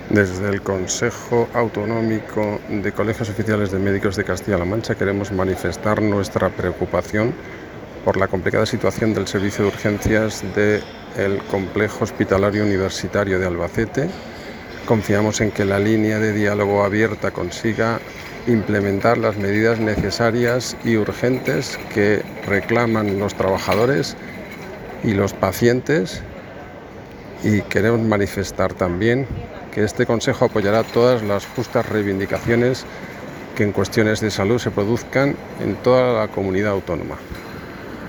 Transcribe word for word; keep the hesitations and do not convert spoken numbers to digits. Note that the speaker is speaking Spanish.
Desde el Consejo Autonómico de Colegios Oficiales de Médicos de Castilla-La Mancha queremos manifestar nuestra preocupación por la complicada situación del servicio de urgencias del Complejo Hospitalario Universitario de Albacete. Confiamos en que la línea de diálogo abierta consiga implementar las medidas necesarias y urgentes que reclaman los trabajadores y los pacientes, y queremos manifestar también que este Consejo apoyará todas las justas reivindicaciones que en cuestiones de salud se produzcan en toda la comunidad autónoma.